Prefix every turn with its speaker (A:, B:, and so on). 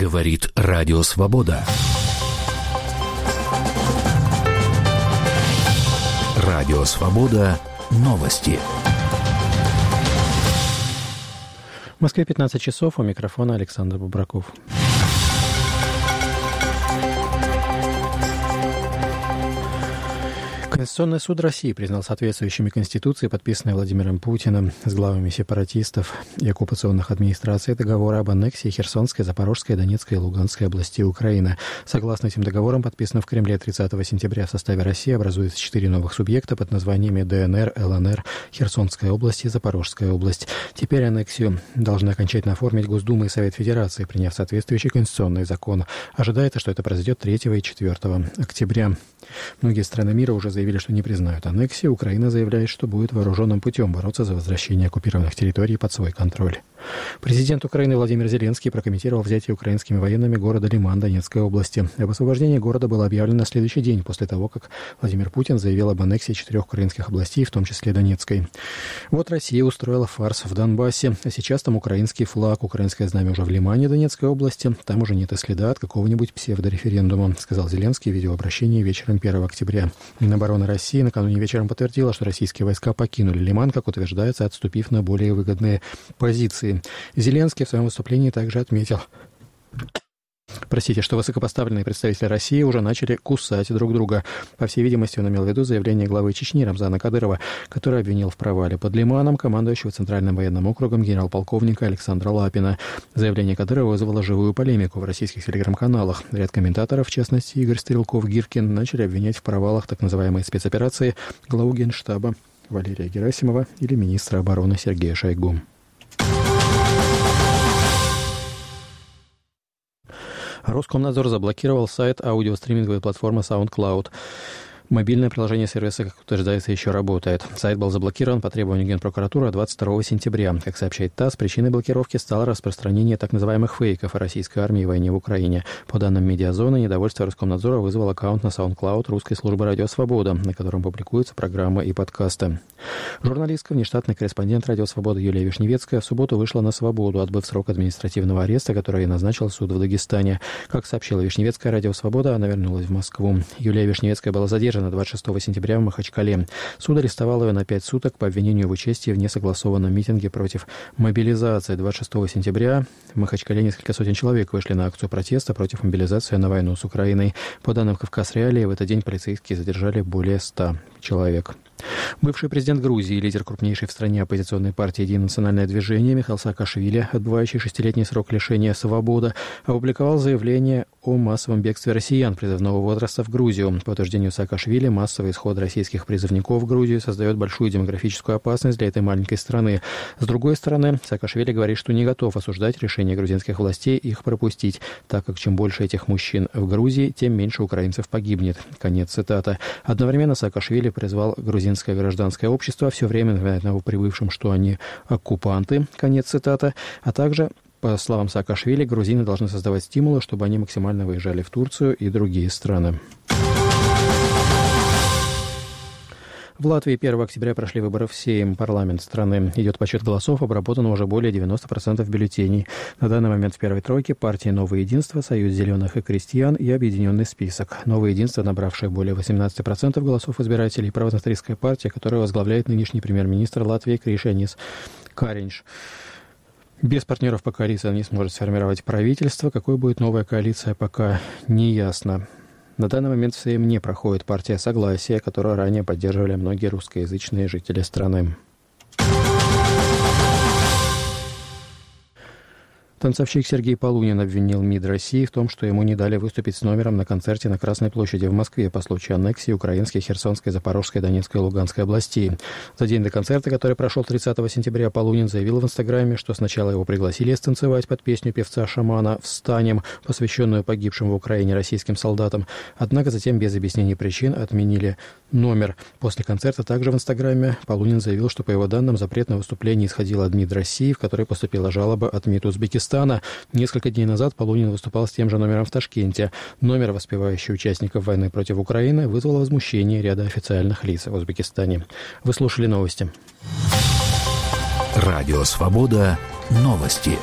A: Говорит Радио Свобода. Радио Свобода. Новости.
B: В Москве 15 часов. У микрофона Александр Бубраков. Конституционный суд России признал соответствующими Конституции, подписанные Владимиром Путиным с главами сепаратистов и оккупационных администраций, договоры об аннексии Херсонской, Запорожской, Донецкой и Луганской областей Украины. Согласно этим договорам, подписанным в Кремле 30 сентября, в составе России образуется 4 новых субъекта под названиями ДНР, ЛНР, Херсонская область и Запорожская область. Теперь аннексию должны окончательно оформить Госдума и Совет Федерации, приняв соответствующий конституционный закон. Ожидается, что это произойдет 3 и 4 октября. Многие страны мира уже заявили, что не признают аннексию. Украина заявляет, что будет вооруженным путем бороться за возвращение оккупированных территорий под свой контроль. Президент Украины Владимир Зеленский прокомментировал взятие украинскими военными города Лиман Донецкой области. Об освобождении города было объявлено на следующий день после того, как Владимир Путин заявил об аннексии 4 украинских областей, в том числе Донецкой. Вот Россия устроила фарс в Донбассе, а сейчас там украинский флаг, украинское знамя уже в Лимане Донецкой области. Там уже нет и следа от какого-нибудь псевдореферендума, сказал Зеленский в видеообращении вечером 1 октября. Минобороны России накануне вечером подтвердила, что российские войска покинули Лиман, как утверждается, отступив на более выгодные позиции. Зеленский в своем выступлении также отметил, что высокопоставленные представители России уже начали кусать друг друга. По всей видимости, он имел в виду заявление главы Чечни Рамзана Кадырова, который обвинил в провале под Лиманом командующего Центральным военным округом генерал-полковника Александра Лапина. Заявление Кадырова вызвало живую полемику в российских телеграм-каналах. Ряд комментаторов, в частности Игорь Стрелков-Гиркин, начали обвинять в провалах так называемой спецоперации главу Генштаба Валерия Герасимова или министра обороны Сергея Шойгу. Роскомнадзор заблокировал сайт аудиостриминговой платформы SoundCloud. Мобильное приложение сервиса, как утверждается, еще работает. Сайт был заблокирован по требованию Генпрокуратуры 22 сентября. Как сообщает ТАСС, причиной блокировки стало распространение так называемых фейков о российской армии и войне в Украине. По данным Медиазоны, недовольство Роскомнадзора вызвал аккаунт на SoundCloud русской службы «Радио Свобода», на котором публикуются программы и подкасты. Журналистка, внештатный корреспондент «Радио Свобода» Юлия Вишневецкая в субботу вышла на свободу, отбыв срок административного ареста, который назначил суд в Дагестане. Как сообщила Вишневецкая, «Радио Свобода», она вернулась в Москву. Юлия Вишневецкая была задержана 26 сентября в Махачкале. Суд арестовал ее на 5 суток по обвинению в участии в несогласованном митинге против мобилизации. 26 сентября в Махачкале несколько сотен человек вышли на акцию протеста против мобилизации на войну с Украиной. По данным «Кавказ Реалии», в этот день полицейские задержали более 100 человек. Бывший президент Грузии и лидер крупнейшей в стране оппозиционной партии «Единое национальное движение» Михаил Саакашвили, отбывающий 6-летний срок лишения свободы, опубликовал заявление о массовом бегстве россиян призывного возраста в Грузию. По утверждению Саакашвили, массовый исход российских призывников в Грузию создает большую демографическую опасность для этой маленькой страны. С другой стороны, Саакашвили говорит, что не готов осуждать решение грузинских властей их пропустить, так как чем больше этих мужчин в Грузии, тем меньше украинцев погибнет. Конец цитаты. Одновременно Саакашвили призвал грузинское гражданское общество все время напоминать новоприбывшим, что они оккупанты. Конец цитаты. А также, по словам Саакашвили, грузины должны создавать стимулы, чтобы они максимально выезжали в Турцию и другие страны. В Латвии 1 октября прошли выборы в Сейм, парламент страны. Идет подсчет голосов, обработано уже более 90% бюллетеней. На данный момент в первой тройке партии «Новое единство», «Союз зеленых и крестьян» и «Объединенный список». «Новое единство», набравшее более 18% голосов избирателей, правозащитная партия, которую возглавляет нынешний премьер-министр Латвии Кришьянис Кариньш. Без партнеров по коалиции она не сможет сформировать правительство. Какой будет новая коалиция, пока не ясно. На данный момент в Сейм не проходит партия «Согласие», которую ранее поддерживали многие русскоязычные жители страны. Танцовщик Сергей Полунин обвинил МИД России в том, что ему не дали выступить с номером на концерте на Красной площади в Москве по случаю аннексии украинской, Херсонской, Запорожской, Донецкой и Луганской областей. За день до концерта, который прошел 30 сентября, Полунин заявил в Инстаграме, что сначала его пригласили станцевать под песню певца-шамана «Встанем», посвященную погибшим в Украине российским солдатам. Однако затем без объяснений причин отменили номер. После концерта также в Инстаграме Полунин заявил, что, по его данным, запрет на выступление исходил от МИД России, в которой поступила жалоба от МИД Узбекистана. Несколько дней назад Полунин выступал с тем же номером в Ташкенте. Номер, воспевающий участников войны против Украины, вызвал возмущение ряда официальных лиц в Узбекистане. Вы слушали новости.
A: Радио Свобода. Новости.